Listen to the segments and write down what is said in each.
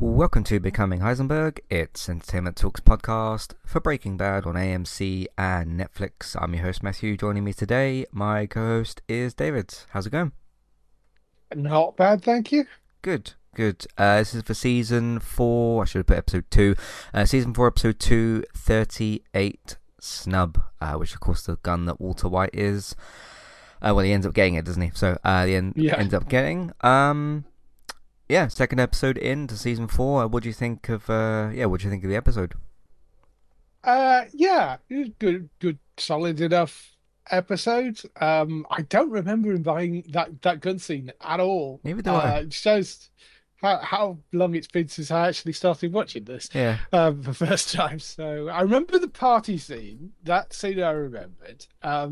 Welcome to Becoming Heisenberg. It's Entertainment Talks podcast for Breaking Bad on AMC and Netflix. I'm your host Matthew. Joining me today, my co-host is David. How's it going? Not bad, thank you. Good, good. This is for season 4. I should have put episode 2. Season 4, episode 2, 38 Snub, which of course the gun that Walter White is. Well, he ends up getting it, doesn't he? So Yeah. ends up getting. Yeah, second episode into season 4. What do you think of? What do you think of the episode? Yeah, it was good, solid enough episode. I don't remember him buying that gun scene at all. Neither do I. It shows how long it's been since I actually started watching this Yeah. for the first time. So I remember the party scene. That scene I remembered.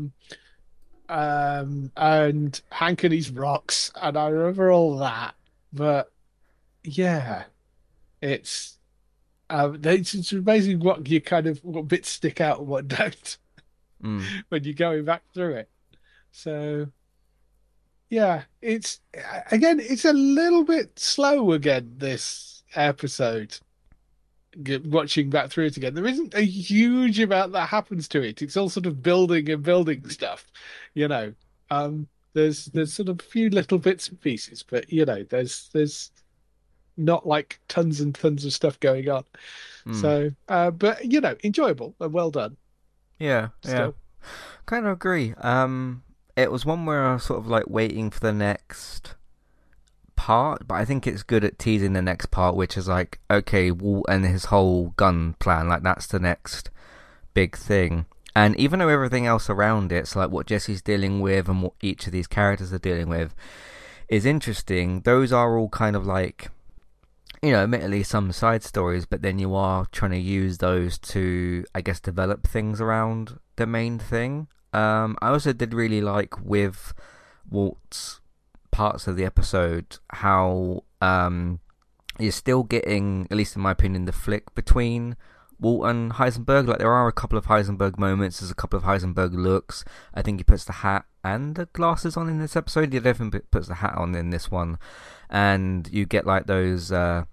And Hank and his rocks, and I remember all that. But yeah, it's. it's amazing what bits stick out and what don't Mm. when you're going back through it. So yeah, it's a little bit slow again this episode. Watching back through it again, there isn't a huge amount that happens to it. It's all sort of building and building stuff, you know. There's sort of a few little bits and pieces, but there's not like tons and tons of stuff going on. Mm. So, but enjoyable and well done Yeah. Yeah. still. Kind of agree. It was one where I was sort of like waiting for the next part, but I think it's good at teasing the next part, which is like, okay, Walt and his whole gun plan, like that's the next big thing. And even though everything else around it's like what Jesse's dealing with and what each of these characters are dealing with is interesting, those are all kind of like, admittedly some side stories, but then you are trying to use those to, I guess, develop things around the main thing. I also did really like with Walt's parts of the episode how you're still getting, at least in my opinion, the flick between Walt and Heisenberg. Like there are a couple of Heisenberg moments, there's a couple of Heisenberg looks. I think he puts the hat and the glasses on in this episode. He definitely puts the hat on in this one, and you get like those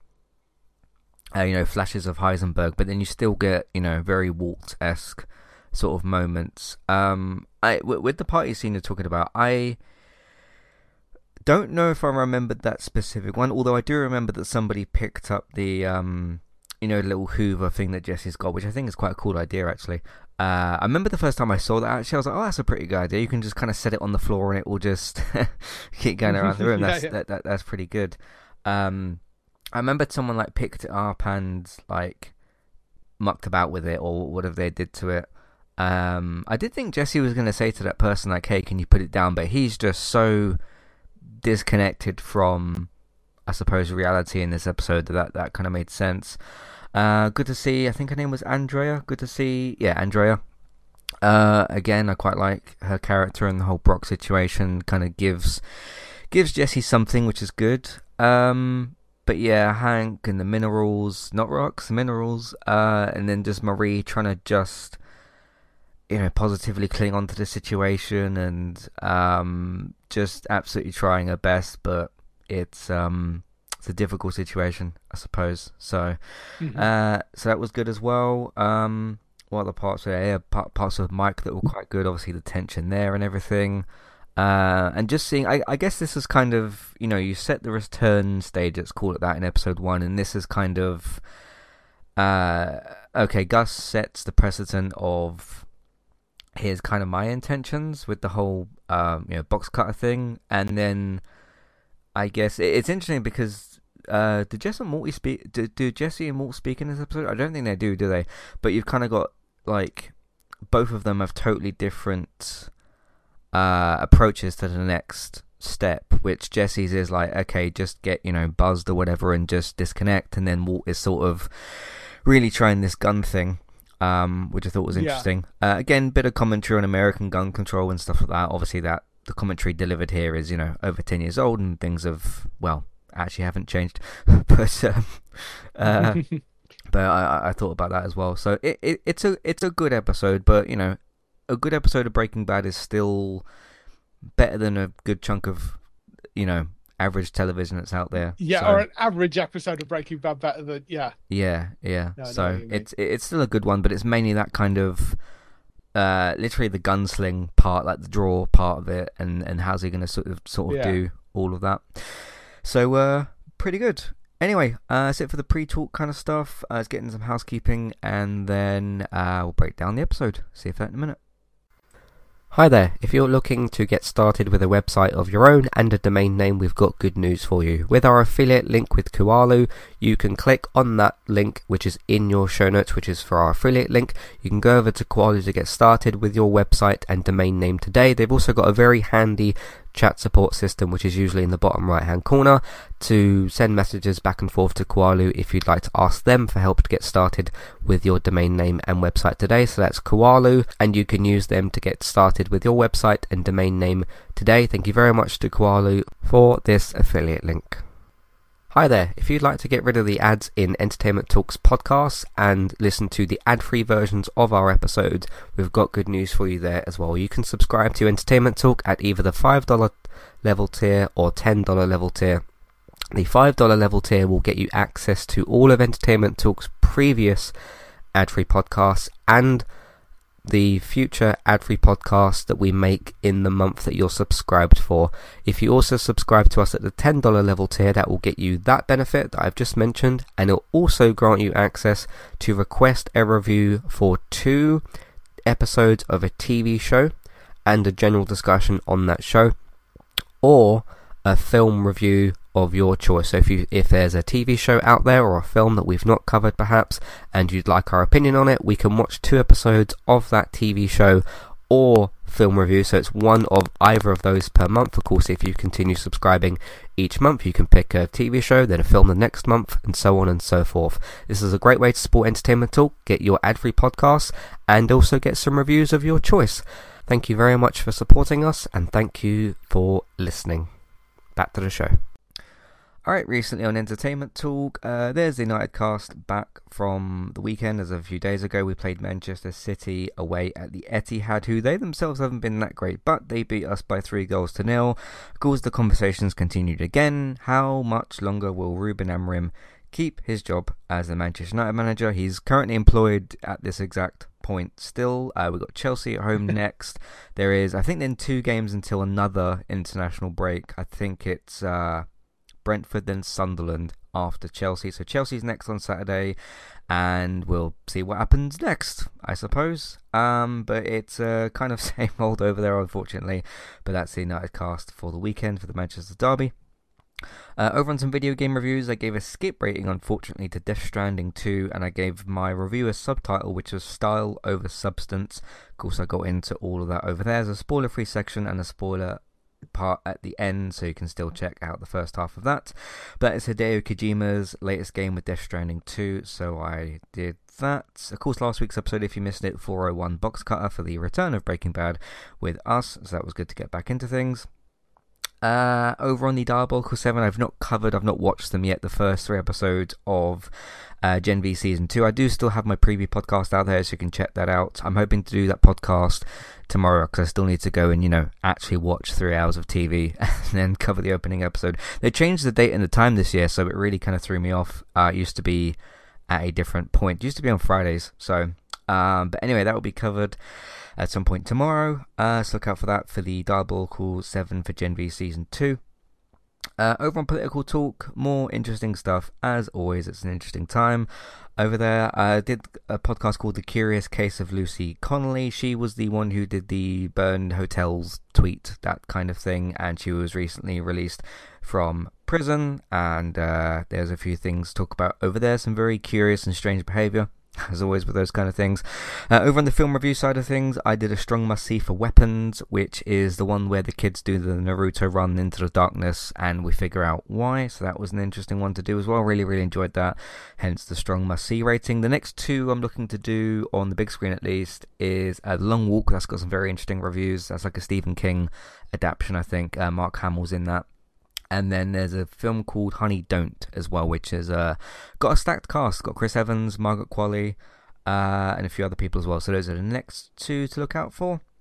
flashes of Heisenberg, but then you still get, very Walt-esque sort of moments. With the party scene you're talking about, I don't know if I remembered that specific one, although I do remember that somebody picked up the, little Hoover thing that Jesse's got, which I think is quite a cool idea, actually. I remember the first time I saw that, actually, I was like, oh, that's a pretty good idea. You can just kind of set it on the floor and it will just keep going around the room. Yeah, That's yeah. that's pretty good. I remember someone like picked it up and like mucked about with it or whatever they did to it. I did think Jesse was going to say to that person like, "Hey, can you put it down?" But he's just so disconnected from, I suppose, reality in this episode that kind of made sense. Good to see. I think her name was Andrea. Good to see. Yeah, Andrea. Again, I quite like her character and the whole Brock situation. Kind of gives Jesse something, which is good. But yeah, Hank and the minerals, not rocks, the minerals, and then just Marie trying to just, positively cling on to the situation and just absolutely trying her best, but it's a difficult situation, I suppose. So, Mhm. so that was good as well. What other parts were there? Yeah, parts of Mike that were quite good. Obviously, the tension there and everything. And just seeing, I guess this is kind of, you set the return stage, let's call it that, in episode 1, and this is kind of, okay, Gus sets the precedent of here's kind of my intentions with the whole, box cutter thing, and then I guess it's interesting because, did Jesse and Morty speak, do Jesse and Mort speak in this episode? I don't think they do they? But you've kind of got, like, both of them have totally different approaches to the next step, which Jesse's is like, okay, just get, buzzed or whatever and just disconnect, and then Walt is sort of really trying this gun thing, which I thought was Yeah. interesting. Again, bit of commentary on American gun control and stuff like that. Obviously that the commentary delivered here is, over 10 years old and things have, well, actually haven't changed. but uh, but I thought about that as well. So it's a good episode, but a good episode of Breaking Bad is still better than a good chunk of average television that's out there. Yeah, or So an average episode of Breaking Bad better than yeah. yeah. No, I know what So you mean. it's still a good one, but it's mainly that kind of literally the gunsling part, like the draw part of it, and how's he going to sort of Yeah. do all of that. So pretty good. Anyway, that's it for the pre-talk kind of stuff. Let's get into some housekeeping, and then we'll break down the episode. See you for that in a minute. Hi there, if you're looking to get started with a website of your own and a domain name, we've got good news for you. With our affiliate link with Kualu, you can click on that link which is in your show notes, which is for our affiliate link. You can go over to Kualu to get started with your website and domain name today. They've also got a very handy chat support system, which is usually in the bottom right hand corner, to send messages back and forth to Kualu if you'd like to ask them for help to get started with your domain name and website today. So that's Kualu, and you can use them to get started with your website and domain name today. Thank you very much to Kualu for this affiliate link. Hi there, if you'd like to get rid of the ads in Entertainment Talks podcasts and listen to the ad-free versions of our episodes, we've got good news for you there as well. You can subscribe to Entertainment Talk at either the $5 level tier or $10 level tier. The $5 level tier will get you access to all of Entertainment Talk's previous ad-free podcasts and the future ad-free podcasts that we make in the month that you're subscribed for. If you also subscribe to us at the $10 level tier, that will get you that benefit that I've just mentioned, and it'll also grant you access to request a review for 2 episodes of a TV show and a general discussion on that show, or a film review of your choice. So if there's a TV show out there or a film that we've not covered perhaps and you'd like our opinion on it, we can watch 2 episodes of that TV show or film review. So it's one of either of those per month. Of course, if you continue subscribing each month, you can pick a TV show, then a film the next month, and so on and so forth. This is a great way to support Entertainment Talk, get your ad-free podcasts, and also get some reviews of your choice. Thank you very much for supporting us, and thank you for listening. Back to the show. Alright, recently on Entertainment Talk, there's the United cast back from the weekend. As of a few days ago, we played Manchester City away at the Etihad, who they themselves haven't been that great, but they beat us by 3-0. Of course, the conversations continued again. How much longer will Ruben Amorim keep his job as the Manchester United manager? He's currently employed at this exact point still. We've got Chelsea at home next. There is, I think, then 2 games until another international break. I think it's Brentford, then Sunderland after Chelsea. So Chelsea's next on Saturday, and we'll see what happens next, I suppose. But it's kind of same old over there, unfortunately. But that's the United cast for the weekend for the Manchester derby. Over on some video game reviews, I gave a skip rating, unfortunately, to Death Stranding 2, and I gave my review a subtitle, which was Style Over Substance. Of course, I got into all of that over there. There's a spoiler-free section and a spoiler part at the end, so you can still check out the first half of that. But that is Hideo Kojima's latest game with Death Stranding 2, so I did that. Of course, last week's episode, if you missed it, 401 box cutter for the return of Breaking Bad with us, so that was good to get back into things. Over on the Diabolical 7, I've not watched them yet, the first 3 episodes of Gen V Season 2. I do still have my preview podcast out there, so you can check that out. I'm hoping to do that podcast tomorrow, because I still need to go and, actually watch 3 hours of TV and then cover the opening episode. They changed the date and the time this year, so it really kind of threw me off. It used to be at a different point. It used to be on Fridays, so... but anyway, that will be covered at some point tomorrow. So look out for that for the Diabolical 7 for Gen V Season 2. Over on Political Talk, more interesting stuff. As always, it's an interesting time over there. I did a podcast called The Curious Case of Lucy Connolly. She was the one who did the burned hotels tweet, that kind of thing, and she was recently released from prison, and there's a few things to talk about over there. Some very curious and strange behaviour, as always with those kind of things. Over on the film review side of things, I did a strong must-see for Weapons, which is the one where the kids do the Naruto run into the darkness and we figure out why, so that was an interesting one to do as well. Really, really enjoyed that, hence the strong must-see rating. The next 2 I'm looking to do, on the big screen at least, is The Long Walk. That's got some very interesting reviews. That's like a Stephen King adaptation, I think. Mark Hamill's in that. And then there's a film called Honey Don't as well, which has got a stacked cast. Got Chris Evans, Margaret Qualley, and a few other people as well. So those are the next 2 to look out for.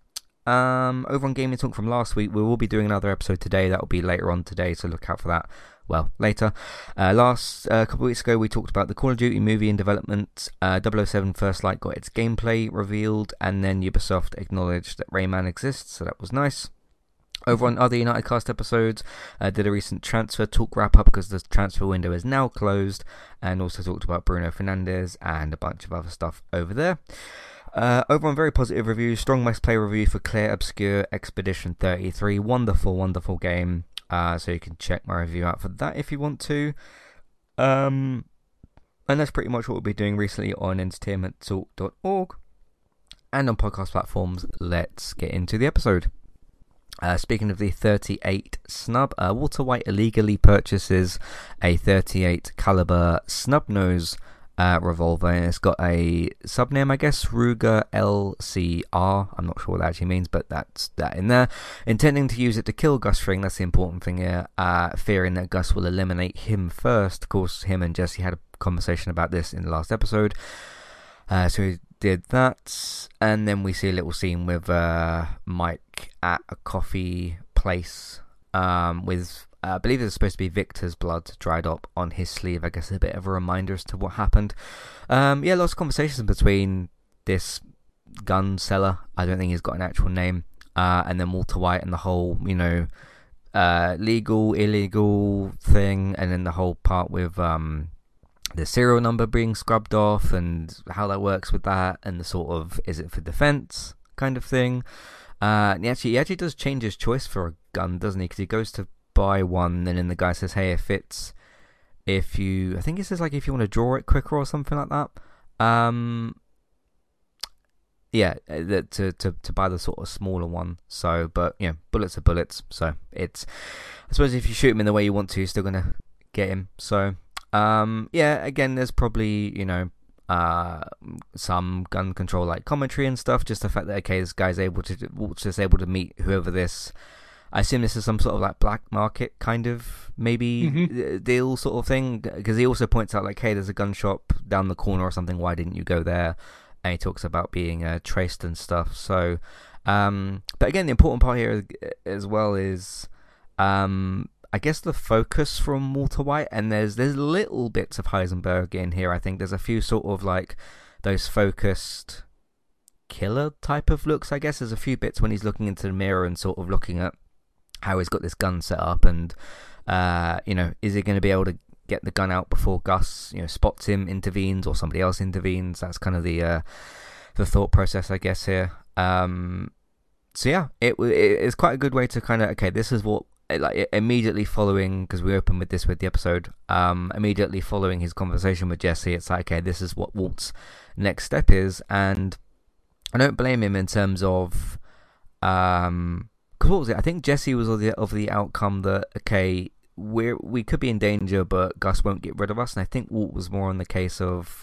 Over on Gaming Talk from last week, we will be doing another episode today. That will be later on today, so look out for that. Well, later. Last couple of weeks ago, we talked about the Call of Duty movie in development. 007 First Light got its gameplay revealed, and then Ubisoft acknowledged that Rayman exists, so that was nice. Over on other United Cast episodes, did a recent transfer talk wrap up because the transfer window is now closed, and also talked about Bruno Fernandes and a bunch of other stuff over there. Over on very positive reviews, strong Max Play review for Clair Obscur Expedition 33. Wonderful, wonderful game. So you can check my review out for that if you want to. And that's pretty much what we'll be doing recently on entertainmenttalk.org and on podcast platforms. Let's get into the episode. Speaking of the 38 snub, Walter White illegally purchases a 38 caliber snub nose revolver, and it's got a subname, I guess, Ruger LCR. I'm not sure what that actually means, but that's that in there. Intending to use it to kill Gus Fring, that's the important thing here. Fearing that Gus will eliminate him first. Of course, him and Jesse had a conversation about this in the last episode. So he did that, and then we see a little scene with Mike at a coffee place with I believe it's supposed to be Victor's blood dried up on his sleeve. I guess a bit of a reminder as to what happened. Lots of conversations between this gun seller. I don't think he's got an actual name. And then Walter White and the whole, legal, illegal thing. And then the whole part with the serial number being scrubbed off and how that works with that. And the sort of, is it for defense kind of thing. He actually does change his choice for a gun, doesn't he? Because he goes to buy one, and then the guy says, hey, if you I think it says like if you want to draw it quicker or something like that. To buy the sort of smaller one. So, but bullets are bullets. So it's, I suppose if you shoot him in the way you want to, you're still gonna get him. So again, there's probably some gun control like commentary and stuff. Just the fact that this guy's able to meet whoever this. I assume this is some sort of like black market kind of maybe deal sort of thing, because he also points out like, hey, there's a gun shop down the corner or something, why didn't you go there? And he talks about being traced and stuff. So but again, the important part here as well is I guess the focus from Walter White, and there's little bits of Heisenberg in here. I think there's a few sort of like those focused killer type of looks. I guess there's a few bits when he's looking into the mirror and sort of looking at how he's got this gun set up, and is he going to be able to get the gun out before Gus spots him, intervenes, or somebody else intervenes? That's kind of the thought process, I guess, here. It's quite a good way to kind of, this is what, like, immediately following, because we open with this with the episode, immediately following his conversation with Jesse, it's like, this is what Walt's next step is. And I don't blame him in terms of because what was it? I think Jesse was of the outcome that we could be in danger, but Gus won't get rid of us. And I think Walt was more on the case of,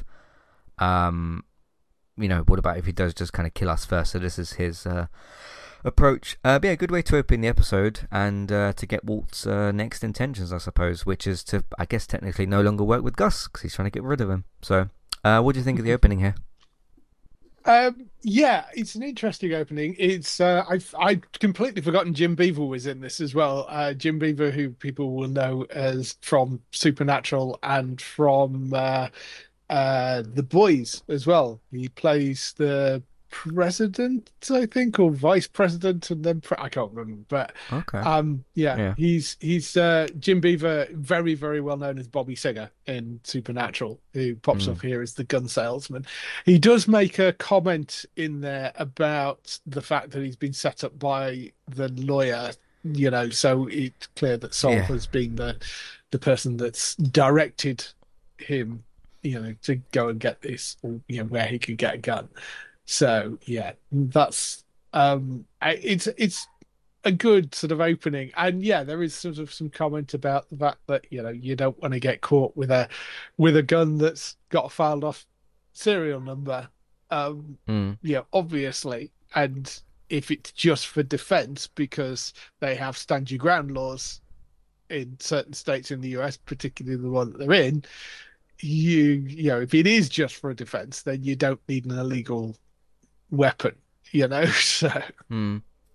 what about if he does just kind of kill us first? So this is his approach. Good way to open the episode and to get Walt's next intentions, I suppose, which is to, I guess, technically no longer work with Gus because he's trying to get rid of him. So, what do you think of the opening here? It's an interesting opening. It's I'd completely forgotten Jim Beaver was in this as well. Jim Beaver, who people will know as from Supernatural and from The Boys as well. He plays the president, I think, or vice president, and then I can't remember. But okay, he's Jim Beaver, very very well known as Bobby Singer in Supernatural, who pops up here as the gun salesman. He does make a comment in there about the fact that he's been set up by the lawyer. So it's clear that Saul has been the person that's directed him, to go and get this, where he could get a gun. So that's it's a good sort of opening, and there is sort of some comment about the fact that you don't want to get caught with a gun that's got a filed off serial number, obviously, and if it's just for defense because they have stand your ground laws in certain states in the US, particularly the one that they're in, if it is just for a defense, then you don't need an illegal weapon, so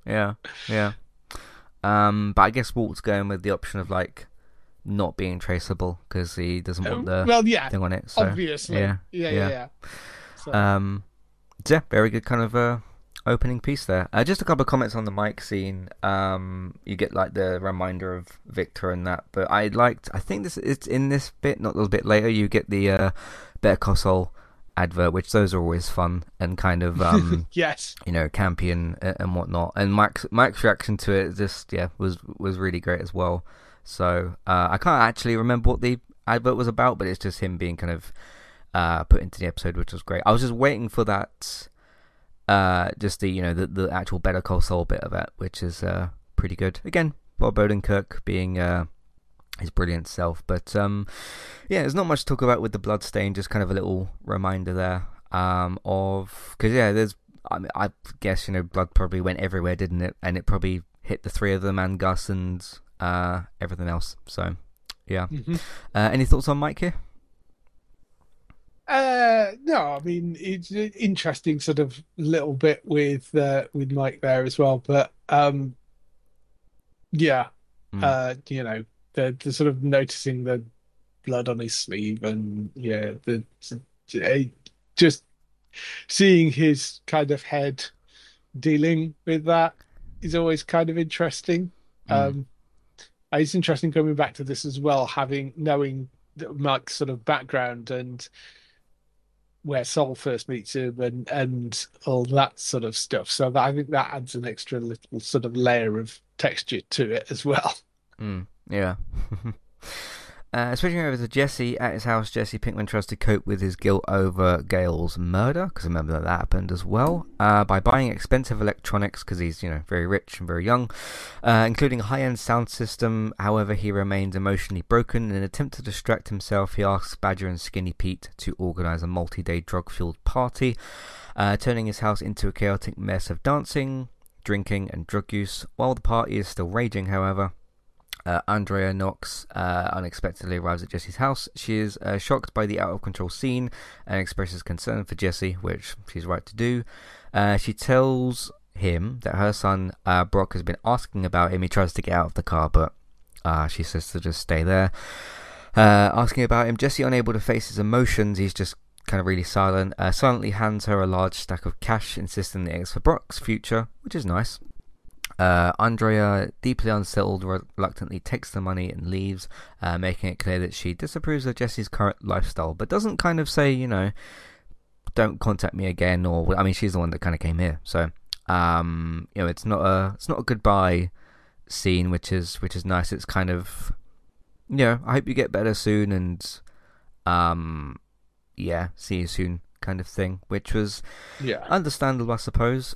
Yeah, yeah. But I guess Walt's going with the option of like not being traceable because he doesn't want the Well, yeah, thing on it. So obviously. yeah, Yeah, yeah, yeah. yeah. So, Um, yeah, very good kind of opening piece there. Just a couple of comments on the Mike scene. You get like the reminder of Victor and that, but I liked. I think this it's in this bit, not a little bit later. You get the Better Call Saul advert, which those are always fun and kind of yes. campy and whatnot. And Mike's reaction to it just was really great as well. So I can't actually remember what the advert was about, but it's just him being kind of put into the episode, which was great. I was just waiting for that, just the the actual Better Call Saul bit of it, which is pretty good. Again, Bob Odenkirk being his brilliant self, but yeah, there's not much to talk about with the bloodstain. Just kind of a little reminder there of because there's I guess blood probably went everywhere, didn't it? And it probably hit the three of them and Gus and everything else. So yeah, Hmm. any thoughts on Mike here? No, I mean it's an interesting sort of little bit with Mike there as well, but yeah, Mm, the sort of noticing the blood on his sleeve and yeah, the uh, just seeing his kind of head dealing with that is always kind of interesting. mm, Um, it's interesting coming back to this as well, having knowing Mike's sort of background and where Saul first meets him and all that sort of stuff. So that, I think that adds an extra little sort of layer of texture to it as well. yeah. Switching over to Jesse at his house, Jesse Pinkman tries to cope with his guilt over Gail's murder, because remember that happened as well, by buying expensive electronics, because he's, very rich and very young, including a high-end sound system. However, he remains emotionally broken. In an attempt to distract himself, he asks Badger and Skinny Pete to organize a multi-day drug-fueled party, turning his house into a chaotic mess of dancing, drinking, and drug use. While the party is still raging, however, Andrea Knox unexpectedly arrives at Jesse's house. She is shocked by the out-of-control scene and expresses concern for Jesse, which she's right to do. She tells him that her son Brock has been asking about him. He tries to get out of the car, but she says to just stay there. Asking about him, Jesse, unable to face his emotions, he's just kind of really silent. Silently hands her a large stack of cash, insisting that it's for Brock's future, which is nice. Andrea, deeply unsettled, reluctantly takes the money and leaves, making it clear that she disapproves of Jesse's current lifestyle, but doesn't kind of say, don't contact me again, or I mean, she's the one that kind of came here, so it's not a goodbye scene, which is nice. It's kind of, I hope you get better soon, and see you soon, kind of thing, which was Yeah. understandable, I suppose.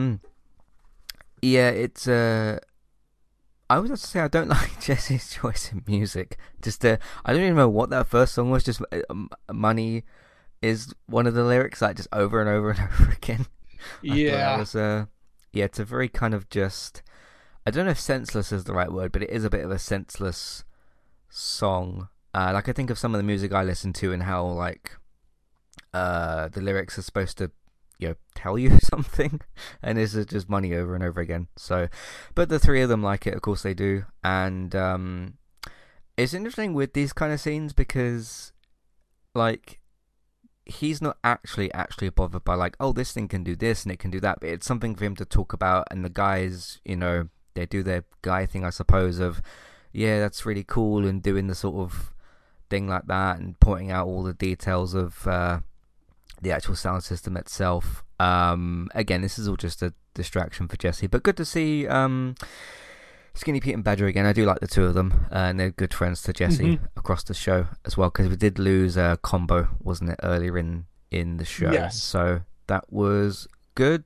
Yeah, it's I was have to say I don't like Jesse's choice in music. Just I don't even know what that first song was. Just money is one of the lyrics, like just over and over and over again. I thought that Yeah. was it's a very kind of just I don't know if senseless is the right word, but it is a bit of a senseless song. Like I think of some of the music I listen to and how like the lyrics are supposed to tell you something, and this is just money over and over again. So but the three of them like it, of course they do. And it's interesting with these kind of scenes because like he's not actually bothered by like, oh, this thing can do this and it can do that, but it's something for him to talk about. And the guys, they do their guy thing, I suppose, of yeah, that's really cool, and doing the sort of thing like that and pointing out all the details of the actual sound system itself. Again, this is all just a distraction for Jesse, but good to see Skinny Pete and Badger again. I do like the two of them, and they're good friends to Jesse Hmm. across the show as well, because we did lose a combo, wasn't it, earlier in the show? Yes. So that was good.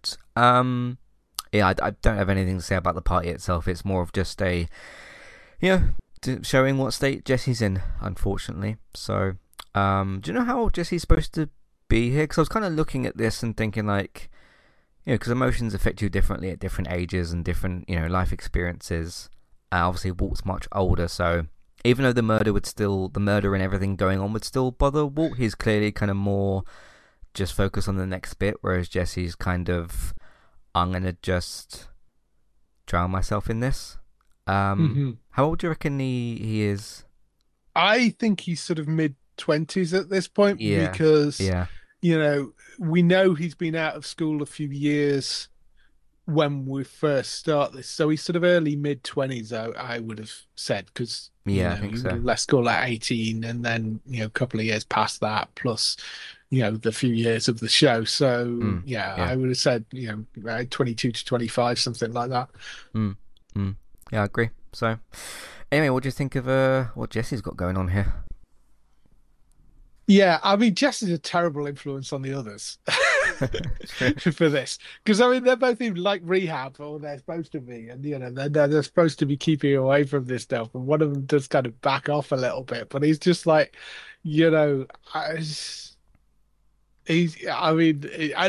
I don't have anything to say about the party itself. It's more of just a, showing what state Jesse's in, unfortunately. So, do you know how old Jesse's supposed to be here? Because I was kind of looking at this and thinking like, because emotions affect you differently at different ages and different, life experiences. Obviously, Walt's much older, so even though the murder and everything going on would still bother Walt, he's clearly kind of more just focused on the next bit, whereas Jesse's kind of, I'm gonna just drown myself in this. Hmm. How old do you reckon he is? I think he's sort of mid-20s at this point Yeah, because, yeah, you know, we know he's been out of school a few years when we first start this. So he's sort of early mid-20s, I would have said, because, yeah. I think you would so. have left school at 18 and then, a couple of years past that, plus, the few years of the show. So, Mm, yeah, yeah. I would have said, 22 to 25, something like that. Mm, mm. Yeah, I agree. So, anyway, what do you think of what Jesse's got going on here? Yeah, I mean, Jess is a terrible influence on the others True. for this because I mean they're both in like rehab or they're supposed to be, and they're supposed to be keeping away from this stuff, and one of them does kind of back off a little bit, but he's just like, you know, I, he's I mean,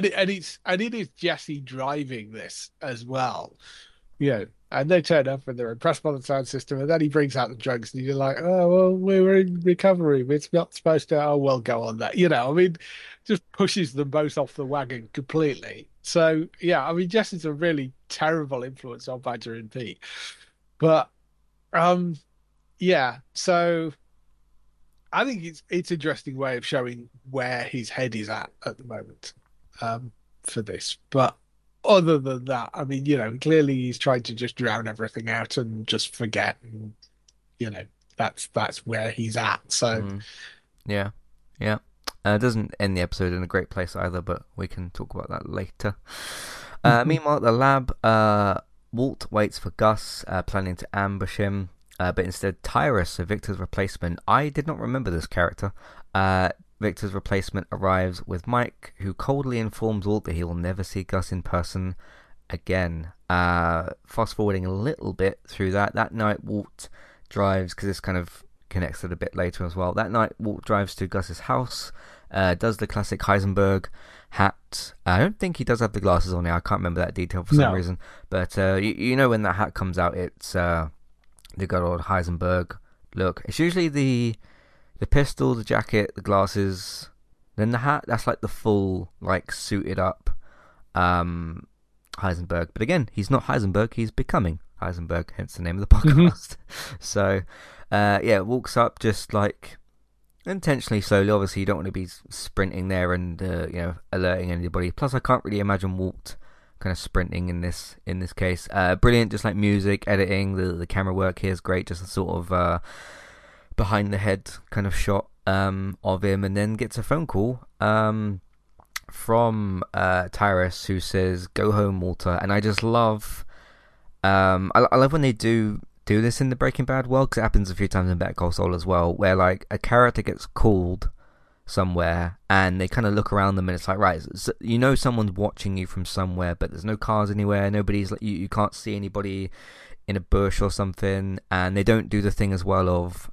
and it is Jesse driving this as well. Yeah. And they turn up and they're impressed by the sound system. And then he brings out the drugs, and you're like, oh, well, we were in recovery. It's not supposed to, oh, well, go on that. I mean, just pushes them both off the wagon completely. So, yeah, I mean, Jess is a really terrible influence on Badger and Pete. But, um, yeah, so I think it's an interesting way of showing where his head is at the moment, for this. But other than that, I mean, clearly he's trying to just drown everything out and just forget, and you know, that's where he's at. So, Mm, yeah, yeah. It doesn't end the episode in a great place either, but we can talk about that later. Meanwhile, at the lab, Walt waits for Gus, planning to ambush him. But instead, Tyrus, so Victor's replacement, I did not remember this character. Victor's replacement arrives with Mike, who coldly informs Walt that he will never see Gus in person again. Fast forwarding a little bit through that night, Walt drives, because this kind of connects it a bit later as well. That night, Walt drives to Gus's house, does the classic Heisenberg hat. I don't think he does have the glasses on here. I can't remember that detail for some no. reason. But you know when that hat comes out, it's the good old Heisenberg look. It's usually the pistol, the jacket, the glasses, then the hat. That's like the full, like, suited up um, Heisenberg. But again, he's not Heisenberg. He's becoming Heisenberg. Hence the name of the Hmm. podcast. So yeah, walks up just like intentionally slowly. Obviously, you don't want to be sprinting there and alerting anybody. Plus, I can't really imagine Walt kind of sprinting in this case. Brilliant, just like music, editing, the camera work here is great. Just a sort of behind the head kind of shot of him, and then gets a phone call from Tyrus, who says, "Go home, Walter." And I just love, I love when they do this in the Breaking Bad world, because it happens a few times in Better Call Saul as well, where like a character gets called somewhere and they kind of look around them and it's like, right, so someone's watching you from somewhere, but there's no cars anywhere, nobody's like, you can't see anybody in a bush or something, and they don't do the thing as well of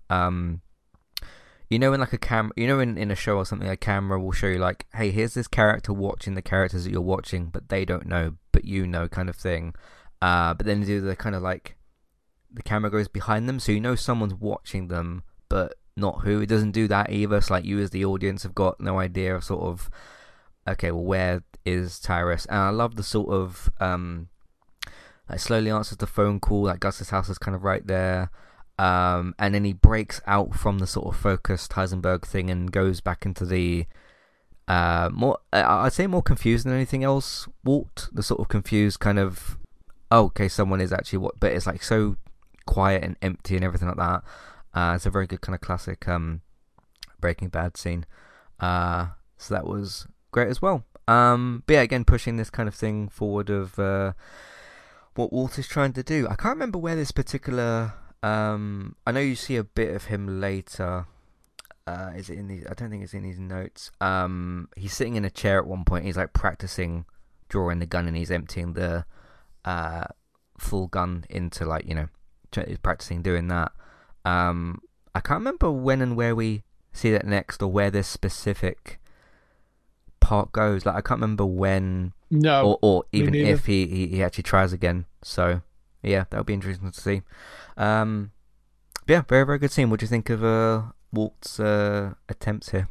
in like a camera, in a show or something, a camera will show you like, hey, here's this character watching the characters that you're watching, but they don't know, but kind of thing. But then they do the kind of like, the camera goes behind them, so someone's watching them, but not who. It doesn't do that either. So like, you as the audience have got no idea of sort of, okay, well, where is Tyrus? And I love the sort of like, slowly answers the phone call. Like, Gus's house is kind of right there. And then he breaks out from the sort of focused Heisenberg thing and goes back into the more, I'd say more confused than anything else. Walt, the sort of confused kind of, oh, okay, someone is actually but it's like so quiet and empty and everything like that. It's a very good kind of classic Breaking Bad scene. So that was great as well. But yeah, again, pushing this kind of thing forward of what Walt is trying to do. I can't remember where this particular. I know you see a bit of him later. Is it in these? I don't think it's in his notes. He's sitting in a chair at one point. He's like practicing drawing the gun, and he's emptying the full gun into, like, he's practicing doing that. I can't remember when and where we see that next, or where this specific part goes. Like, I can't remember when, No, or me even neither. if he actually tries again. So yeah, that would be interesting to see. Um, yeah, very very good scene. What do you think of Walt's attempts here?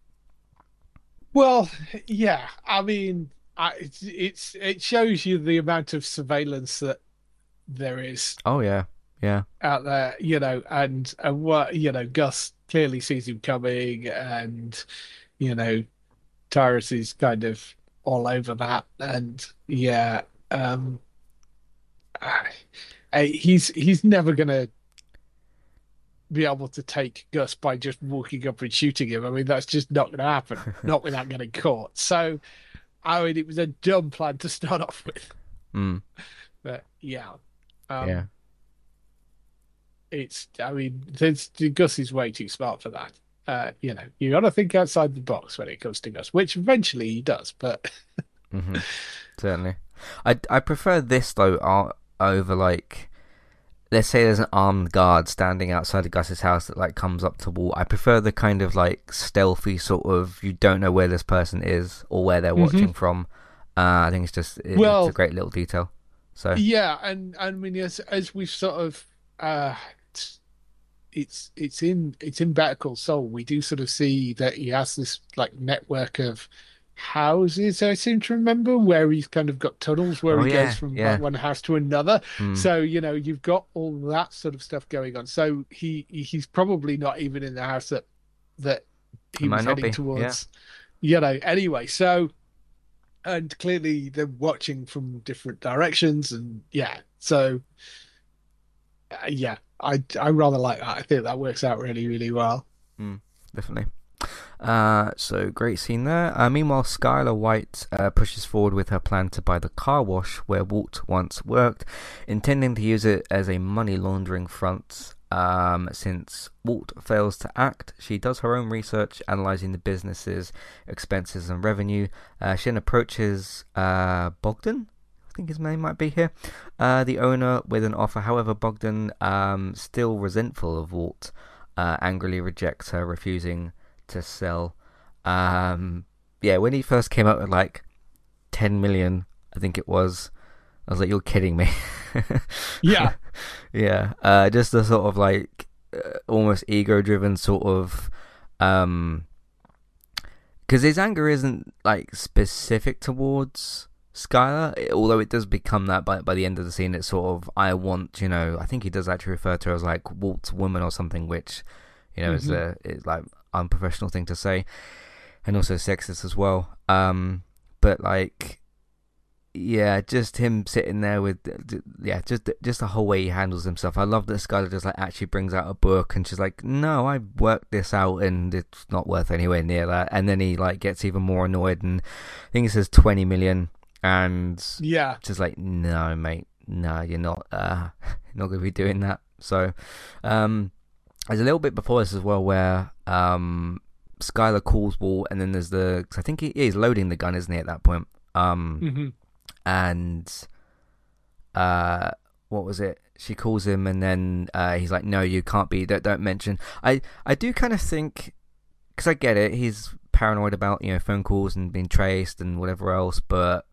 Well, yeah, I mean, it shows you the amount of surveillance that there is Oh yeah, yeah. out there, and what, Gus clearly sees him coming, and, you know, Tyrus is kind of all over that, and yeah, um, I, he's never gonna be able to take Gus by just walking up and shooting him. I mean, that's just not gonna happen, not without getting caught. So, I mean, it was a dumb plan to start off with, Mm, but yeah, yeah. um, I mean, Gus is way too smart for that. You got to think outside the box when it comes to Gus, which eventually he does. But Hmm. Certainly. I prefer this though over like, let's say there's an armed guard standing outside of Gus's house that like comes up to Walt. I prefer the kind of like stealthy sort of, you don't know where this person is or where they're hmm watching from. I think it's a well, great little detail. So. yeah, and I mean, as we've sort of uh, it's in Better Call Saul. We do sort of see that he has this like network of houses, I seem to remember, where he's kind of got tunnels where Oh he goes yeah, from like yeah. one house to another. Hmm. So, you've got all that sort of stuff going on. So he's probably not even in the house that It he might was not heading be. Yeah. towards, anyway. So, and clearly they're watching from different directions, and yeah. So yeah, I rather like that. I think that works out really, really well. Hmm. Definitely. So great scene there. Meanwhile, Skylar White pushes forward with her plan to buy the car wash where Walt once worked, intending to use it as a money laundering front. Since Walt fails to act, she does her own research, analyzing the business's expenses and revenue. She then approaches Bogdan. I think his name might be here. The owner with an offer. However, Bogdan, still resentful of Walt, angrily rejects her, refusing to sell. Um, yeah, when he first came out with like 10 million, I think it was, I was like, you're kidding me. Yeah, Yeah, just a sort of like almost ego-driven sort of, um, because his anger isn't like specific towards Skylar, although it does become that by the end of the scene. It's sort of, I want, I think he does actually refer to her as like Walt's woman or something, which is hmm it's like unprofessional thing to say, and also sexist as well. But like, yeah, just him sitting there with, yeah, just the whole way he handles himself. I love that Skylar just like actually brings out a book and she's like, no, I worked this out and it's not worth anywhere near that. And then he like gets even more annoyed and I think it says 20 million and yeah, just like, no, mate, no, you're not, you're not gonna be doing that. So, there's a little bit before this as well where Skylar calls Walt and then there's cause I think he's loading the gun, isn't he, at that point? hmm And uh what was it, she calls him and then he's like, no, you can't be, don't mention. I do kind of think, because I get it, he's paranoid about phone calls and being traced and whatever else, but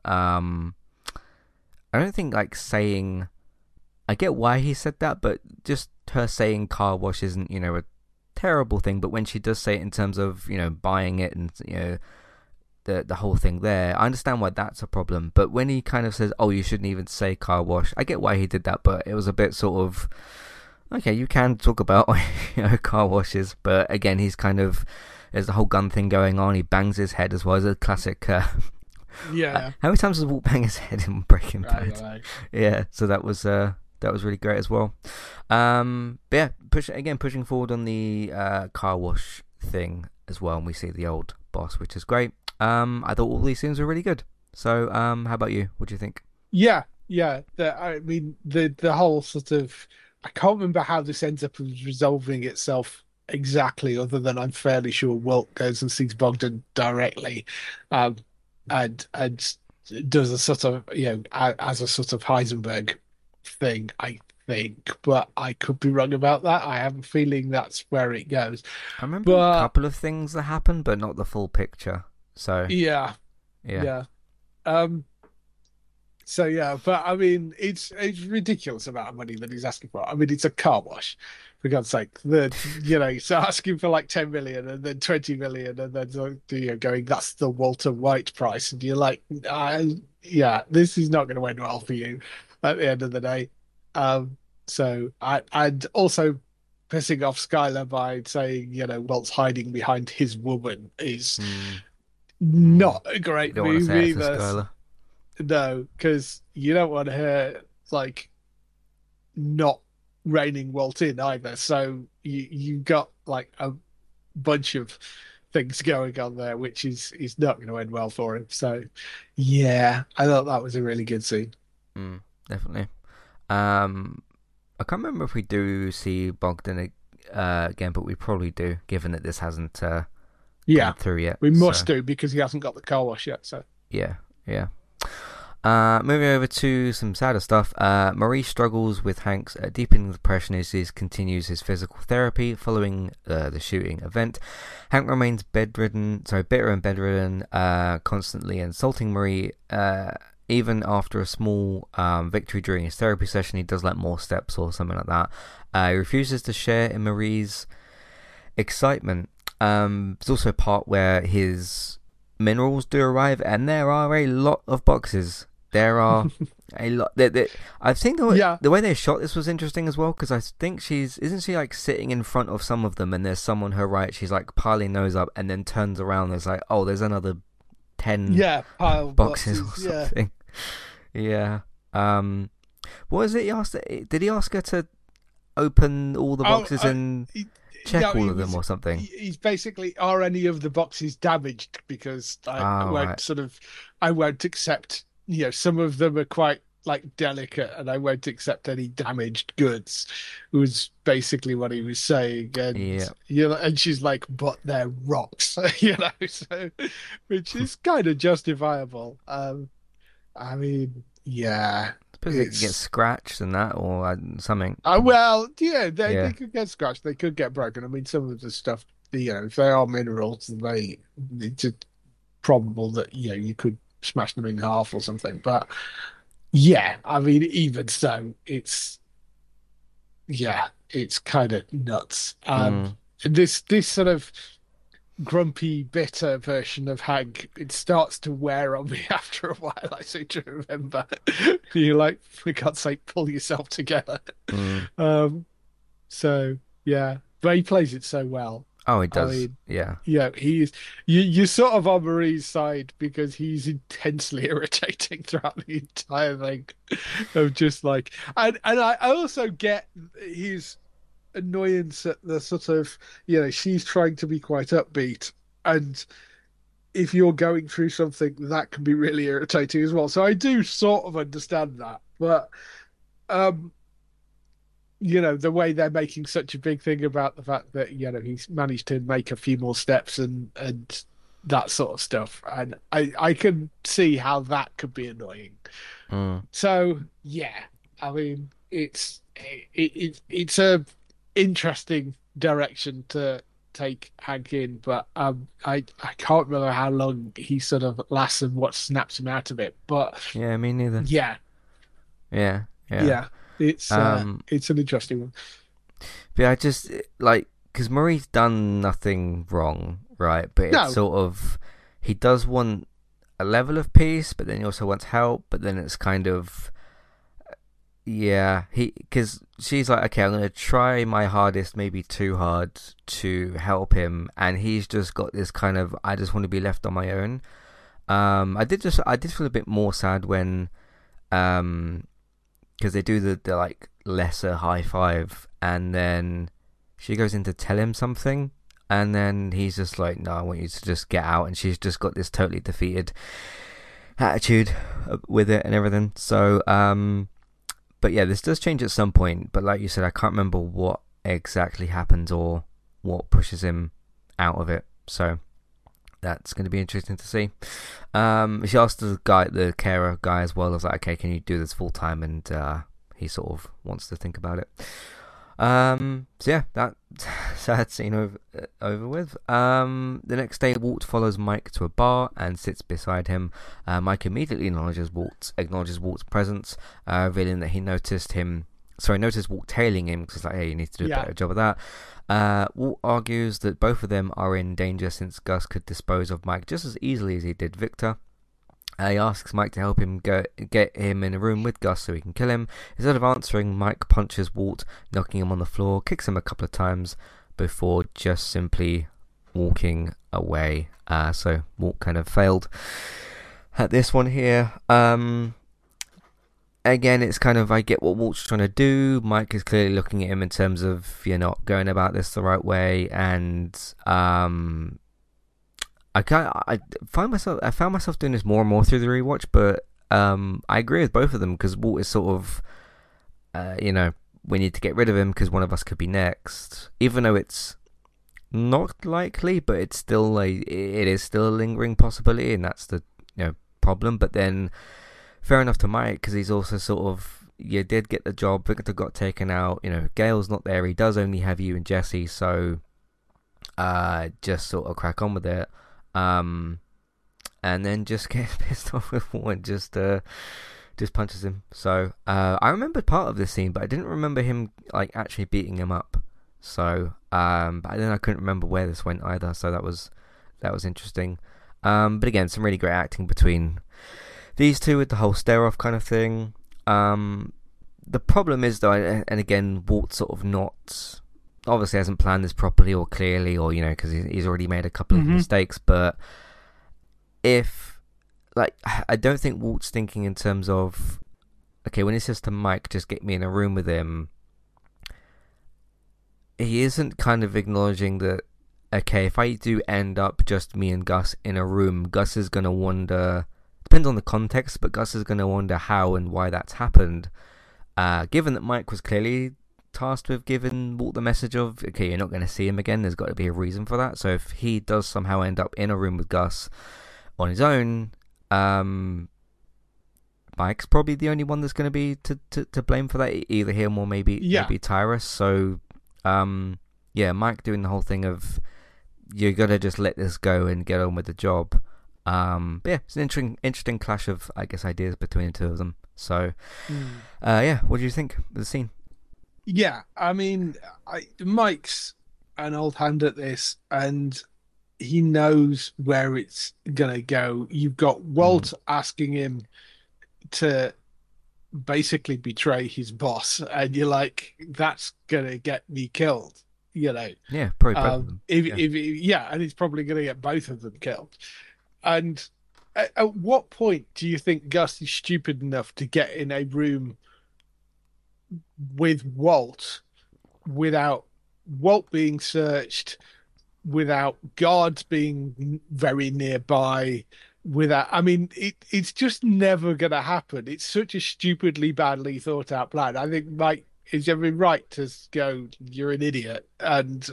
I don't think like saying, I get why he said that, but just her saying car wash isn't a terrible thing. But when she does say it in terms of buying it and the whole thing there, I understand why that's a problem. But when he kind of says, "Oh, you shouldn't even say car wash," I get why he did that, but it was a bit sort of, okay, you can talk about car washes, but again, he's kind of, there's the whole gun thing going on. He bangs his head as well as a classic. yeah. How many times does Walt bang his head in Breaking I don't Bad? know. Yeah, so that was really great as well. But yeah, pushing forward on the car wash thing as well, and we see the old boss, which is great. I thought all these scenes were really good. So, how about you? What do you think? Yeah, yeah. I mean, the whole sort of, I can't remember how this ends up resolving itself exactly, other than I'm fairly sure Walt goes and sees Bogdan directly, um, and does a sort of, as a sort of Heisenberg thing, I think, but I could be wrong about that. I have a feeling that's where it goes. I remember a But couple of things that happened, but not the full picture. So, yeah, yeah. yeah. Um, So yeah, but I mean, it's ridiculous amount of money that he's asking for. I mean, it's a car wash, for God's sake. So asking for like 10 million and then 20 million and then going, that's the Walter White price, and you're like, yeah, this is not going to end well for you at the end of the day. So and also pissing off Skylar by saying, Walt's hiding behind his woman is Mm, mm. not a You great don't want to move say it to either. Skylar. No, because you don't want her like not reining Walt in either. So you got like a bunch of things going on there, which is not going to end well for him. So yeah, I thought that was a really good scene. Mm, definitely. Um, I can't remember if we do see Bogdan again, but we probably do, given that this hasn't Yeah, gone through yet. we must So do because he hasn't got the car wash yet. So yeah, yeah. Moving over to some sadder stuff. Maurice struggles with Hank's deepening depression as he continues his physical therapy following the shooting event. Hank remains bitter and bedridden, constantly insulting Marie. Even after a small victory during his therapy session, he does like more steps or something like that. He refuses to share in Marie's excitement. There's also a part where his minerals do arrive, and there are a lot of boxes. There are a lot. I think yeah, the way they shot this was interesting as well, because I think isn't she like sitting in front of some of them, and there's some on her right. She's like piling those up, and then turns around. There's like, oh, there's another 10 yeah, pile boxes or boxes. Yeah. something. Yeah. What was it he asked? Did he ask her to open all the Oh, boxes and he, check no, all he of them was. or something? He's basically, are any of the boxes damaged? Because I Oh, won't right. sort of, I won't accept. Some of them are quite like delicate, and I won't accept any damaged goods. Was basically what he was saying, and Yeah. and she's like, but they're rocks, so which is kind of justifiable. I mean, yeah, Suppose they could get it's. scratched and that, or something. Well, yeah, they Yeah. could get scratched, they could get broken. I mean, some of the stuff, if they are minerals, it's probable that you could smash them in half or something. But yeah, I mean, even so, it's kind of nuts. Mm. This sort of grumpy, bitter version of Hank, it starts to wear on me after a while. I seem to remember. You're like, for God's sake, pull yourself together. Mm. Um, So yeah, but he plays it so well. Oh, it I does. mean, Yeah. yeah, he is. You're sort of on Marie's side because he's intensely irritating throughout the entire thing. Of just like, and I also get his annoyance at the sort of, she's trying to be quite upbeat, and if you're going through something, that can be really irritating as well. So I do sort of understand that, but um the way they're making such a big thing about the fact that he's managed to make a few more steps and that sort of stuff, and I can see how that could be annoying. Mm. So yeah, I mean it's a interesting direction to take Hank in, but I can't remember how long he sort of lasts and what snaps him out of it, but Yeah, me neither. yeah, Yeah. Yeah. yeah, it's uh Um, it's an interesting one. but I just like because Murray's done nothing wrong, right? But it's No. sort of he does want a level of peace, but then he also wants help. But then it's kind of yeah, he because she's like, okay, I'm gonna try my hardest, maybe too hard to help him, and he's just got this kind of I just want to be left on my own. I did feel a bit more sad when um because they do the like lesser high five, and then she goes in to tell him something, and then he's just like, "No, I want you to just get out," and she's just got this totally defeated attitude with it and everything. So, but yeah, this does change at some point. But like you said, I can't remember what exactly happens or what pushes him out of it. So that's going to be interesting to see. She asked the carer guy as well. I was like, okay, can you do this full time? And he sort of wants to think about it. So yeah, that sad scene over with. The next day, Walt follows Mike to a bar and sits beside him. Mike immediately acknowledges Walt's presence, revealing that he noticed Walt tailing him because like, hey, you need to do a Yeah. better job of that. Walt argues that both of them are in danger since Gus could dispose of Mike just as easily as he did Victor. He asks Mike to help him get him in a room with Gus so he can kill him. Instead of answering, Mike punches Walt, knocking him on the floor, kicks him a couple of times before just simply walking away. So Walt kind of failed at this one here. Again, it's kind of, I get what Walt's trying to do. Mike is clearly looking at him in terms of you're not going about this the right way, and I found myself doing this more and more through the rewatch, but I agree with both of them because Walt is sort of, we need to get rid of him because one of us could be next, even though it's not likely, but it's still it is still a lingering possibility, and that's the problem. But then, fair enough to Mike because he's also sort of, you did get the job, Victor got taken out, Gale's not there, he does only have you and Jesse, so just sort of crack on with it. And then just gets pissed off with Walt, just punches him. So I remembered part of this scene, but I didn't remember him like actually beating him up. So but then I couldn't remember where this went either. So that was interesting. But again, some really great acting between these two with the whole stare off kind of thing. The problem is though, and again, Walt sort of not. Obviously hasn't planned this properly or clearly, or because he's already made a couple of mistakes. But if, like, I don't think Walt's thinking in terms of, okay, when he says to Mike, just get me in a room with him, he isn't kind of acknowledging that, okay, if I do end up just me and Gus in a room, Gus is going to wonder, depends on the context, but Gus is going to wonder how and why that's happened. Given that Mike was clearly tasked with giving Walt the message of, okay, you're not going to see him again, there's got to be a reason for that. So if he does somehow end up in a room with Gus on his own, Mike's probably the only one that's going to be to blame for that, either him or maybe Tyrus. So Mike doing the whole thing of, you got to just let this go and get on with the job. It's an interesting clash of, I guess, ideas between the two of them. So what do you think of the scene? Yeah, I mean, Mike's an old hand at this, and he knows where it's gonna go. You've got Walt asking him to basically betray his boss, and you're like, that's gonna get me killed, Yeah, probably both of them. And it's probably gonna get both of them killed. And at what point do you think Gus is stupid enough to get in a room with Walt without Walt being searched, without guards being very nearby, it's just never going to happen. It's such a stupidly badly thought out plan. I think Mike is every right to go, you're an idiot, and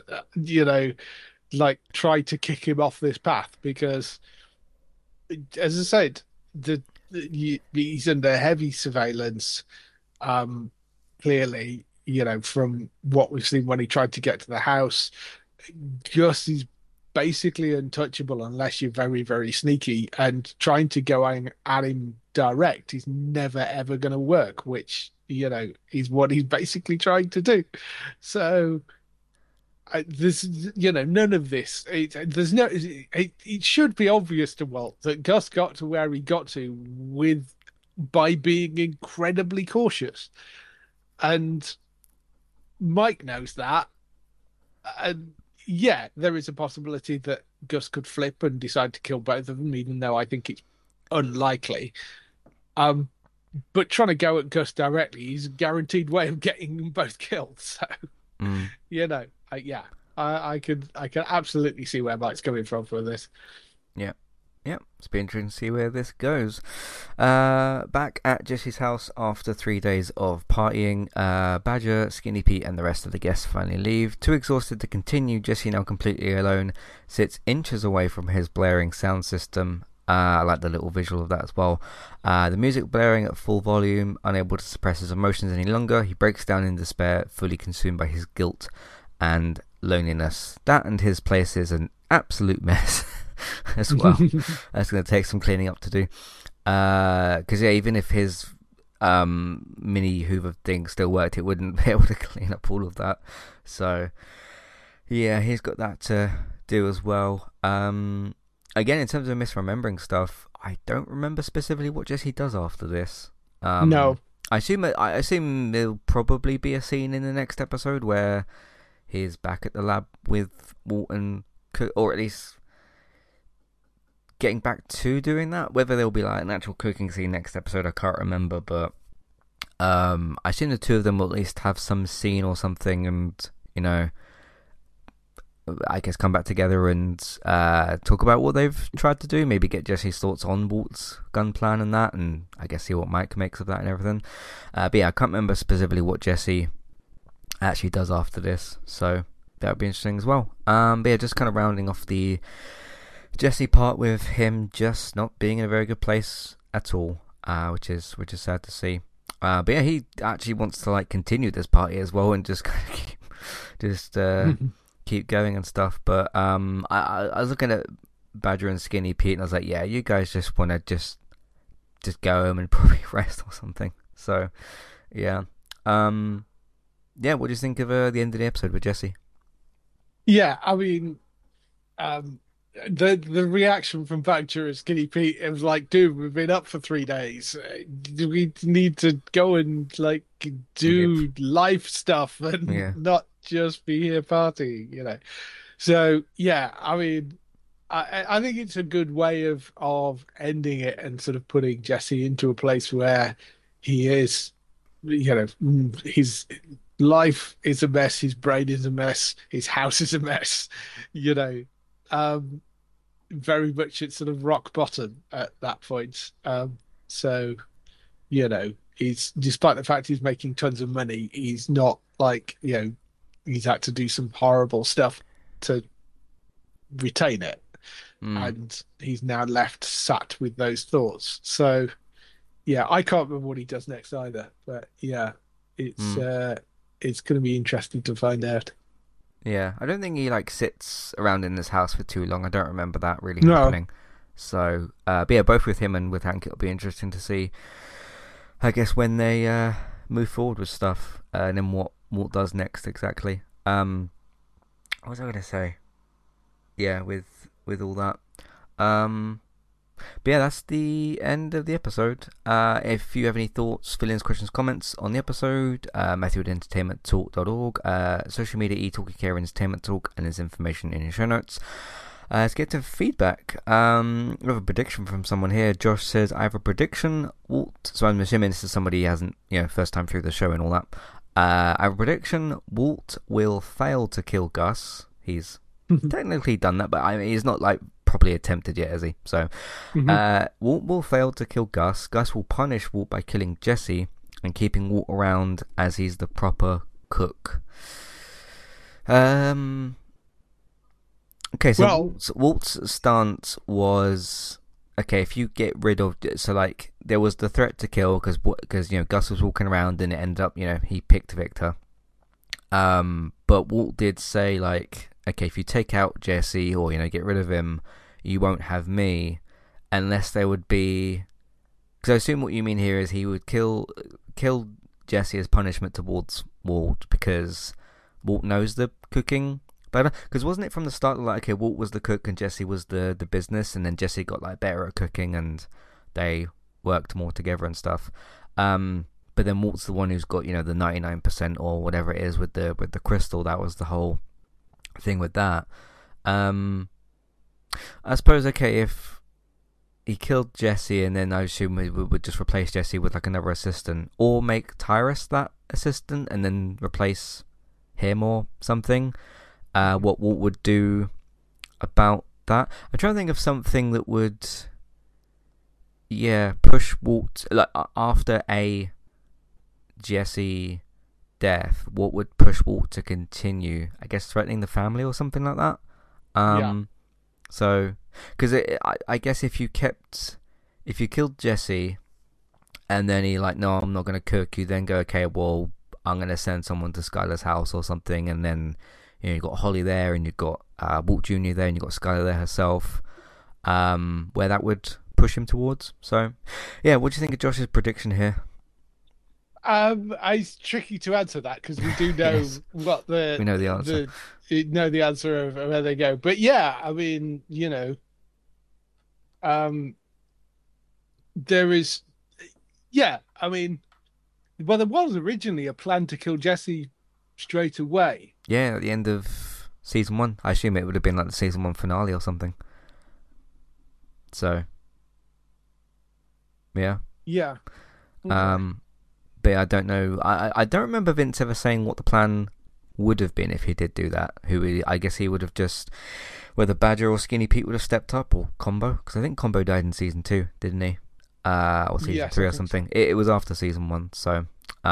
try to kick him off this path because, as I said, he's under heavy surveillance. Clearly, from what we've seen when he tried to get to the house, Gus is basically untouchable unless you're very, very sneaky. And trying to go at him direct is never, ever going to work, which, is what he's basically trying to do. So, none of this. It should be obvious to Walt that Gus got to where he got to by being incredibly cautious. And Mike knows that. And there is a possibility that Gus could flip and decide to kill both of them, even though I think it's unlikely. But trying to go at Gus directly is a guaranteed way of getting them both killed. So, I can absolutely see where Mike's coming from for this. Yeah. Yep, it's been interesting to see where this goes. Back at Jesse's house after 3 days of partying, Badger, Skinny Pete, and the rest of the guests finally leave. Too exhausted to continue, Jesse, now completely alone, sits inches away from his blaring sound system. I like the little visual of that as well. The music blaring at full volume, unable to suppress his emotions any longer. He breaks down in despair, fully consumed by his guilt and loneliness. That and his place is an absolute mess. As well. That's going to take some cleaning up to do. Because even if his mini Hoover thing still worked, it wouldn't be able to clean up all of that. So he's got that to do as well. Again, in terms of misremembering stuff, I don't remember specifically what Jesse does after this. No. I assume there'll probably be a scene in the next episode where he's back at the lab with Walt and Cook, or at least getting back to doing that. Whether there'll be like an actual cooking scene next episode, I can't remember. But I assume the two of them will at least have some scene or something, and you know, I guess come back together and talk about what they've tried to do. Maybe get Jesse's thoughts on Walt's gun plan and that, and I guess see what Mike makes of that and everything. But yeah, I can't remember specifically what Jesse actually does after this, so that would be interesting as well. But yeah, just kind of rounding off the Jesse part with him just not being in a very good place at all, which is sad to see. But yeah, he actually wants to like continue this party as well and just kind of just keep going and stuff. But I was looking at Badger and Skinny Pete, and I was like, yeah, you guys just want to just go home and probably rest or something. So yeah, yeah. What do you think of the end of the episode with Jesse? Yeah, I mean, um, the reaction from Badger and Skinny Pete, it was like, dude, we've been up for 3 days. Do we need to go and like Yep. do life stuff and Yeah. not just be here partying, you know? So yeah, I mean, I think it's a good way of ending it and sort of putting Jesse into a place where he is, you know, his life is a mess, his brain is a mess, his house is a mess, you know. Um, Very much at sort of rock bottom at that point. So, you know, he's despite the fact he's making tons of money, he's not like, you know, he's had to do some horrible stuff to retain it. Mm. And he's now left sat with those thoughts. So yeah, I can't remember what he does next either. But yeah, it's Mm. uh it's gonna be interesting to find out. Yeah, I don't think he like sits around in this house for too long. I don't remember that really No. happening. So, but yeah, both with him and with Hank, it'll be interesting to see. I guess when they move forward with stuff, and then what does next exactly. What was I gonna say? Yeah, with all that. Um, But yeah, that's the end of the episode. If you have any thoughts, feelings, questions, comments on the episode, Matthew at entertainmenttalk.org, social media, eTalking Entertainment Talk, and there's information in your show notes. Let's get to feedback. We have a prediction from someone here. Josh says, I have a prediction, Walt. So I'm assuming this is somebody who hasn't, first time through the show and all that. I have a prediction, Walt will fail to kill Gus. He's technically done that, but I mean, he's not like properly attempted yet, has he? So, Mhm. Walt will fail to kill Gus. Gus will punish Walt by killing Jesse and keeping Walt around as he's the proper cook. Um. Okay, so Well, Walt's stance was okay. If you get rid of, so like there was the threat to kill because Gus was walking around and it ended up he picked Victor. But Walt did say like, okay, if you take out Jesse or get rid of him, you won't have me, unless there would be. Because I assume what you mean here is he would kill Jesse as punishment towards Walt because Walt knows the cooking better. Because wasn't it from the start like, okay, Walt was the cook and Jesse was the business, and then Jesse got like better at cooking and they worked more together and stuff. But then Walt's the one who's got the 99% or whatever it is with the crystal. That was the whole thing with that. I suppose okay if he killed Jesse and then I assume we would just replace Jesse with like another assistant or make Tyrus that assistant and then replace him or something. What Walt would do about that? I'm trying to think of something that would push Walt like after a Jesse death, what would push Walt to continue? I guess threatening the family or something like that. yeah. So, because I guess if you killed Jesse, and then he like, no, I'm not gonna cook. You then go, okay, well, I'm gonna send someone to Skylar's house or something, and then you got Holly there, and you got Walt Jr. there, and you got Skylar there herself. Where that would push him towards. So, yeah, what do you think of Josh's prediction here? It's tricky to answer that because we do know Yes, what we know the answer. know the answer of where they go. But yeah, I mean, um, there is, yeah, I mean, well, there was originally a plan to kill Jesse straight away. Yeah, at the end of season one. I assume it would have been like the season one finale or something. So yeah. Yeah. Okay. Um, but yeah, I don't know. I don't remember Vince ever saying what the plan would have been if he did do that. I guess he would have just whether Badger or Skinny Pete would have stepped up or Combo because I think Combo died in season two, didn't he? Or season Yes, three I or think so. something. It was after season one, so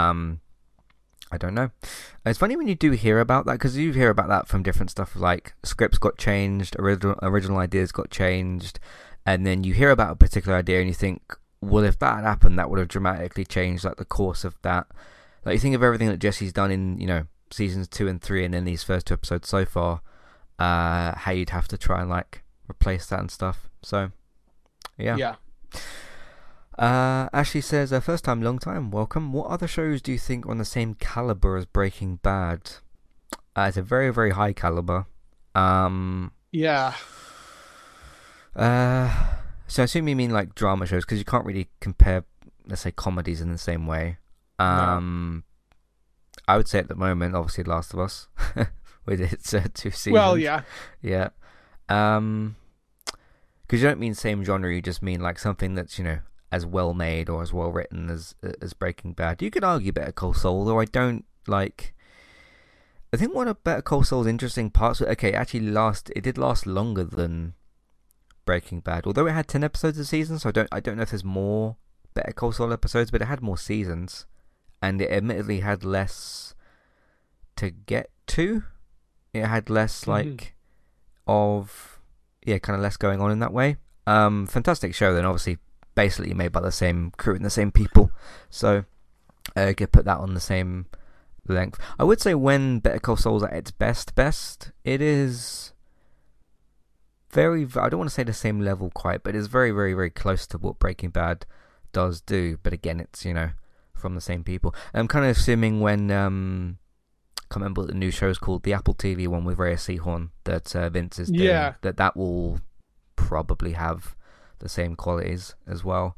I don't know. It's funny when you do hear about that because you hear about that from different stuff. Like scripts got changed, original ideas got changed, and then you hear about a particular idea and you think, well, if that had happened, that would have dramatically changed like the course of that. Like you think of everything that Jesse's done in seasons two and three, and then these first two episodes so far. How you'd have to try and like replace that and stuff. So yeah. Yeah. Ashley says, first time, long time, welcome. What other shows do you think are on the same caliber as Breaking Bad? It's a very, very high caliber. Um, Yeah. uh, so I assume you mean like drama shows because you can't really compare, let's say, comedies in the same way. No. Um, I would say at the moment, obviously, Last of Us with its two Well, seasons. yeah. Yeah. Um, because you don't mean same genre, you just mean like something that's as well made or as well written as Breaking Bad. You could argue Better Call Saul, though I don't like. I think one of Better Call Saul's interesting parts. Okay, it did last longer than Breaking Bad, although it had 10 episodes a season. So I don't know if there's more Better Call Saul episodes, but it had more seasons, and it admittedly had less to get to. It had less Hmm. like of kind of less going on in that way. Fantastic show. Then obviously, basically made by the same crew and the same people, so you could put that on the same length. I would say when Better Call Saul's at its best, it is very. I don't want to say the same level quite, but it's very, very, very close to what Breaking Bad does do. But again, it's from the same people. I'm kind of assuming when can't remember what the new show is called, the Apple TV one with Rhea Seehorn that Vince is doing, Yeah. that will probably have the same qualities as well.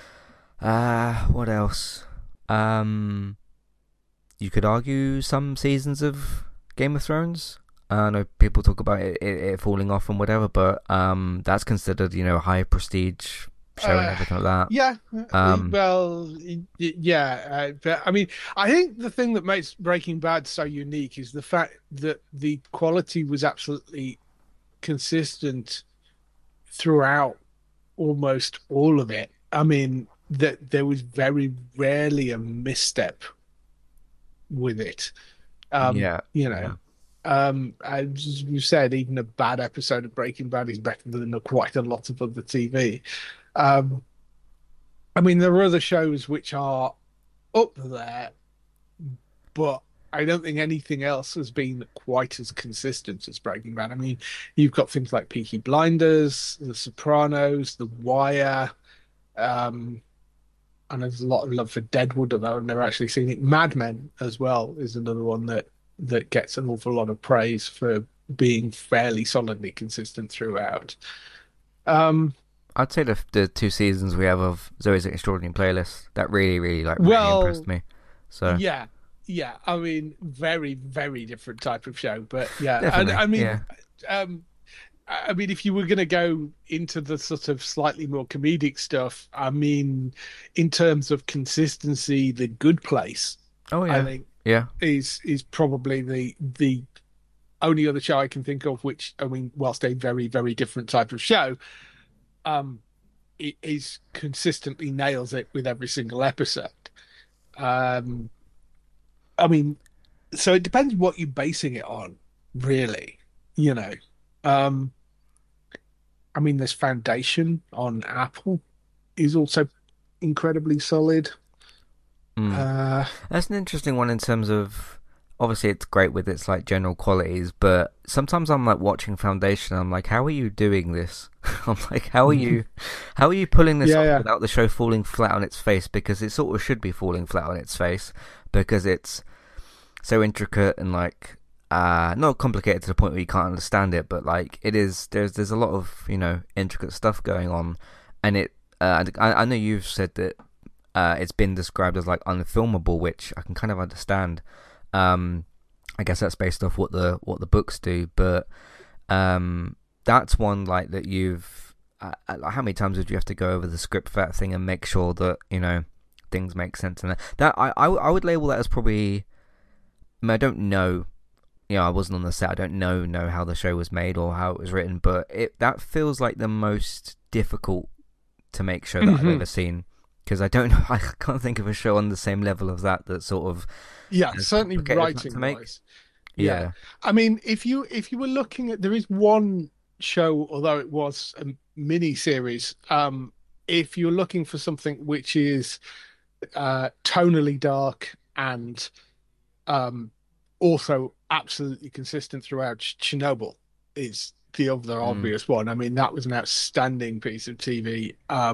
What else? Um, you could argue some seasons of Game of Thrones. I know people talk about it falling off and whatever, but that's considered a high prestige show and Uh, everything like yeah. that. Well, yeah. But I mean, I think the thing that makes Breaking Bad so unique is the fact that the quality was absolutely consistent throughout almost all of it. I mean, that there was very rarely a misstep with it. Yeah, You know, yeah. as you said, even a bad episode of Breaking Bad is better than quite a lot of other TV. Um, I mean, there are other shows which are up there, but I don't think anything else has been quite as consistent as Breaking Bad. I mean, you've got things like Peaky Blinders, The Sopranos, The Wire, um, and there's a lot of love for Deadwood, although I've never actually seen it. Mad Men as well is another one that gets an awful lot of praise for being fairly solidly consistent throughout. Um, I'd say the two seasons we have of Zoe's Extraordinary Playlist that really, really really impressed well, me. So yeah, yeah. I mean, very, very different type of show, but yeah. And definitely, I mean, yeah. um, I mean, if you were going to go into the sort of slightly more comedic stuff, I mean, in terms of consistency, The Good Place, Oh I yeah, think yeah. is probably the only other show I can think of which, I mean, whilst a very, very different type of show, um, it is consistently nails it with every single episode. Um, I mean, so it depends what you're basing it on, really, you know. Um, I mean, there's Foundation on Apple is also incredibly solid. Mm. Uh, That's an interesting one in terms of obviously it's great with its like general qualities, but sometimes I'm like watching Foundation. I'm like, how are you doing this? I'm like, how are you pulling this yeah, off yeah, without the show falling flat on its face? Because it sort of should be falling flat on its face because it's so intricate and like not complicated to the point where you can't understand it, but like it is there's a lot of intricate stuff going on, and it I know you've said that it's been described as like unfilmable, which I can kind of understand. I guess that's based off what the books do, but that's one like that you've. How many times would you have to go over the script for that thing and make sure that things make sense? And that I would label that as probably. I mean, I don't know. I wasn't on the set. I don't know how the show was made or how it was written, but that feels like the most difficult to make show that I've ever seen. Because I can't think of a show on the same level of that sort of certainly writing wise. Yeah. I mean, if you were looking at, there is one show, although it was a mini series. If you're looking for something which is tonally dark and also absolutely consistent throughout, Chernobyl is the other obvious one. I mean, that was an outstanding piece of TV.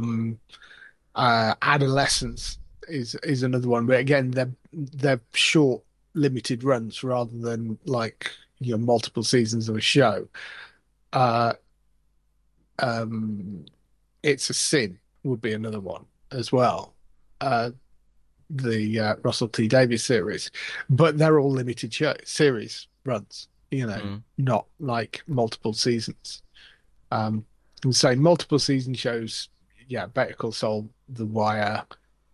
Adolescence is another one, but again, they're short, limited runs rather than like multiple seasons of a show. Uh, It's a Sin would be another one as well. The Russell T Davies series, but they're all limited series runs. Not like multiple seasons. And so multiple season shows, Better Call Saul, The Wire.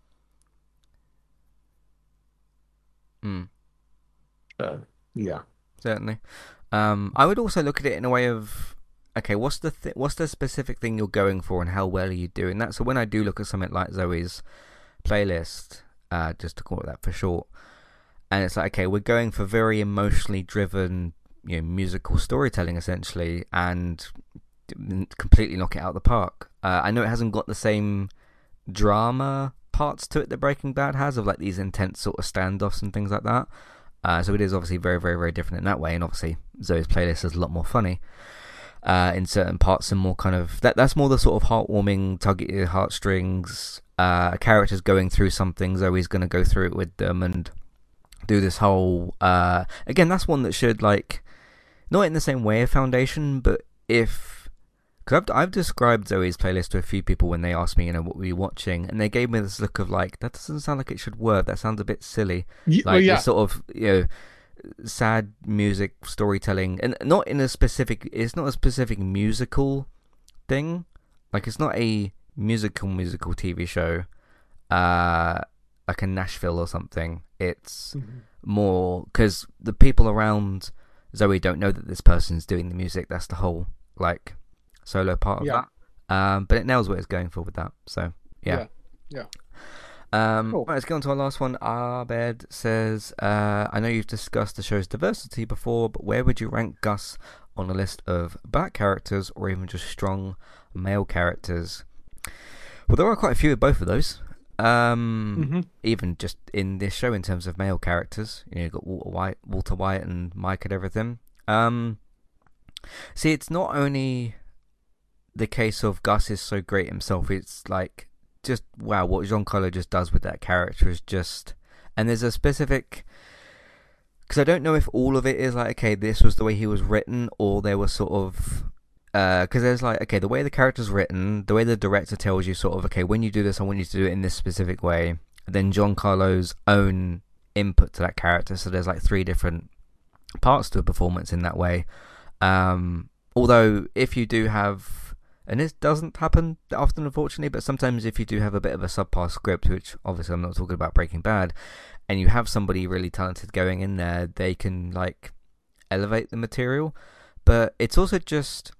Yeah, Certainly. I would also look at it in a way of, okay, what's the specific thing you're going for, and how well are you doing that? So when I do look at something like Zoe's playlist, just to call it that for short, and it's like, okay, we're going for very emotionally driven, musical storytelling essentially, and completely knock it out of the park. I know it hasn't got the same drama parts to it that Breaking Bad has, of like these intense sort of standoffs and things like that. So it is obviously very, very, very different in that way, and obviously Zoe's playlist is a lot more funny in certain parts, and more kind of that's more the sort of heartwarming, tug at your heartstrings. Characters going through something, Zoe's going to go through it with them and do this whole. Again, that's one that should like not in the same way of Foundation, but because I've described Zoe's playlist to a few people when they asked me, what were you watching, and they gave me this look of like, that doesn't sound like it should work. That sounds a bit silly. This sort of sad music storytelling, and not in a specific. It's not a specific musical thing. Like it's not a musical TV show, like a Nashville or something. It's more because the people around Zoe don't know that this person's doing the music. That's the whole like solo part of that. But it nails what it's going for with that. So yeah. Cool. Right, let's go on to our last one. Abed says, I know you've discussed the show's diversity before, but where would you rank Gus on a list of black characters or even just strong male characters? Well, there are quite a few of both of those. Even just in this show in terms of male characters. You've got Walter White and Mike and everything. See, it's not only the case of Gus is so great himself, it's like just wow, what Giancarlo just does with that character is just, and there's a specific, because I don't know if all of it is like, okay, this was the way he was written, or there was sort of because there's like, okay, the way the character's written, the way the director tells you sort of, okay, when you do this I want you to do it in this specific way, and then Giancarlo's own input to that character. So there's like 3 different parts to a performance in that way. Although if you do have, and this doesn't happen that often unfortunately, but sometimes if you do have a bit of a subpar script, which obviously I'm not talking about Breaking Bad, and you have somebody really talented going in there, they can like elevate the material. But it's also just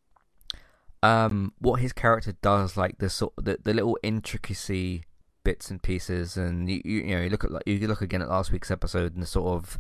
what his character does, like the little intricacy bits and pieces, and you look again at last week's episode and the sort of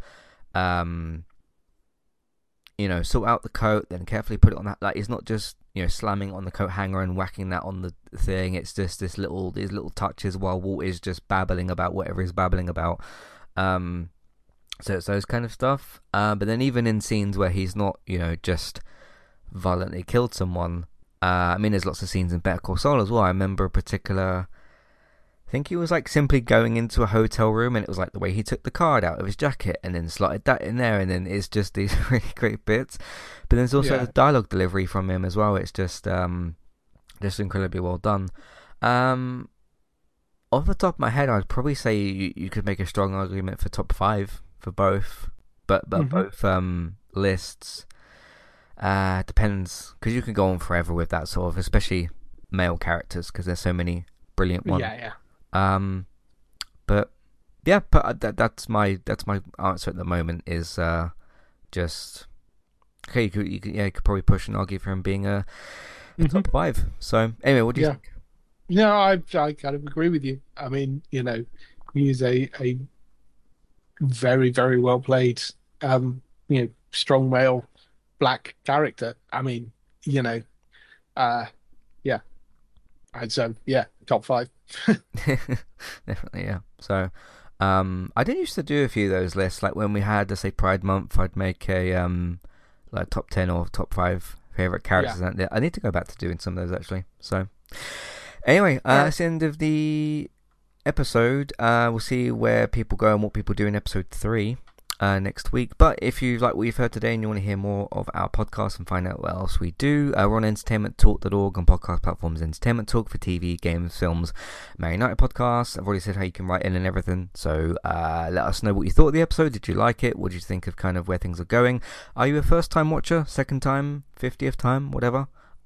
sort out the coat, then carefully put it on that. Like, he's not just slamming on the coat hanger and whacking that on the thing. It's just these little touches while Walt is just babbling about whatever he's babbling about. So it's those kind of stuff. But then even in scenes where he's not just violently killed someone. I mean, there's lots of scenes in Better Call Saul as well. I remember a particular, I think he was like simply going into a hotel room, and it was like the way he took the card out of his jacket and then slotted that in there, and then it's just these really great bits. But there's also the dialogue delivery from him as well. It's just incredibly well done. Um, Off the top of my head, I'd probably say you could make a strong argument for top five for both, but Hmm. both lists. Depends because you can go on forever with that sort of, especially male characters because there's so many brilliant ones. Yeah, yeah. Um, but yeah, but that's my answer at the moment is just okay. You could probably push and argue for him being a Hmm. top five. So anyway, what do you Yeah. think? No, I kind of agree with you. I mean, he's a very, very well played, strong male black character. I mean, you know, uh, yeah, I'd say, yeah, top five. Definitely, yeah. So, I did used to do a few of those lists. Like when we had, let's say, Pride Month, I'd make a like top 10 or top five favorite Yeah. characters. And I need to go back to doing some of those actually. So, anyway, All right. that's the end of the episode. We'll see where people go and what people do in episode three. Next week. But if you like what you've heard today and you want to hear more of our podcast and find out what else we do, we're on entertainmenttalk.org on podcast platforms. Entertainment Talk for TV, games, films, Man United podcast. I've already said how you can write in and everything. So let us know what you thought of the episode. Did you like it? What did you think of kind of where things are going? Are you a first time watcher, second time, 50th time, whatever?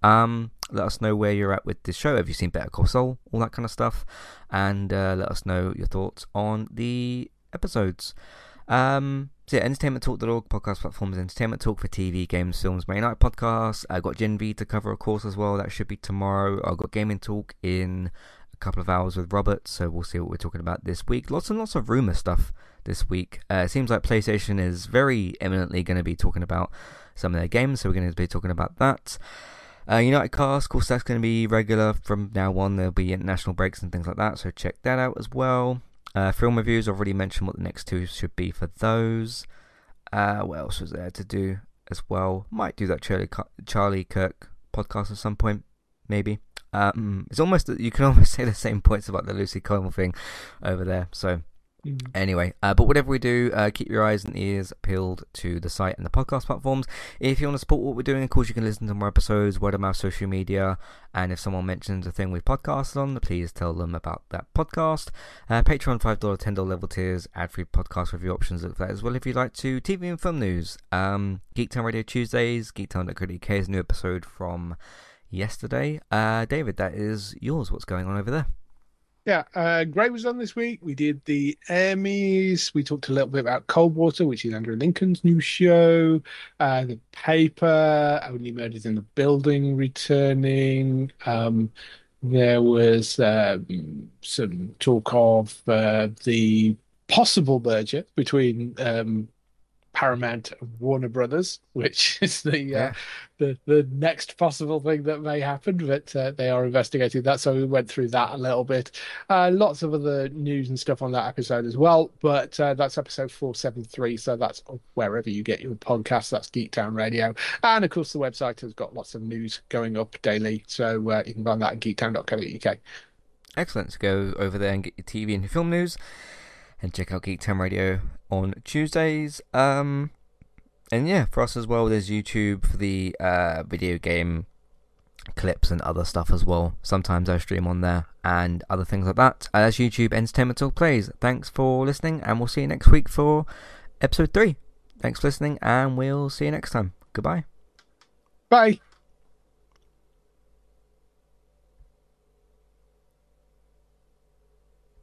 Let us know where you're at with this show. Have you seen Better Call Saul? All that kind of stuff. And let us know your thoughts on the episodes. So yeah, entertainmenttalk.org, podcast platforms, Entertainment Talk for TV, games, films, Man United podcast. I got Gen V to cover, of course, as well. That should be tomorrow. I've got Gaming Talk in a couple of hours with Robert, so we'll see what we're talking about this week. Lots and lots of rumor stuff this week. It seems like PlayStation is very eminently going to be talking about some of their games, so we're going to be talking about that. United Cast, of course, that's going to be regular from now on. There'll be international breaks and things like that, so check that out as well. Film reviews, I've already mentioned what the next two should be for those. What else was there to do as well? Might do that Charlie Kirk podcast at some point, maybe. It's almost, you can almost say the same points about the Lucy Colville thing over there. So Mm. anyway, but whatever we do, keep your eyes and ears peeled to the site and the podcast platforms. If you want to support what we're doing, of course, you can listen to more episodes, word of mouth, social media, and if someone mentions a thing we've podcasted on, please tell them about that podcast. Patreon, $5, $10 level tiers, ad-free podcast review options for that as well if you'd like to. TV and film news, Geektown Radio Tuesdays, geektown.co.uk is a new episode from yesterday. David, that is yours. What's going on over there? Yeah, Gray was on this week. We did the Emmys. We talked a little bit about Coldwater, which is Andrew Lincoln's new show. The Paper, Only Murders in the Building returning. There was some talk of the possible merger between Paramount and Warner Brothers, which is Yeah. the next possible thing that may happen, but they are investigating that. So we went through that a little bit. Lots of other news and stuff on that episode as well. But that's episode 473. So that's wherever you get your podcast. That's Geektown Radio. And of course, the website has got lots of news going up daily. So you can find that at geektown.co.uk. Excellent. So go over there and get your TV and your film news. And check out Geektown Radio on Tuesdays. And yeah, for us as well, there's YouTube for the video game clips and other stuff as well. Sometimes I stream on there and other things like that. That's YouTube Entertainment Talk Plays. Thanks for listening, and we'll see you next week for episode 3. Thanks for listening, and we'll see you next time. Goodbye. Bye.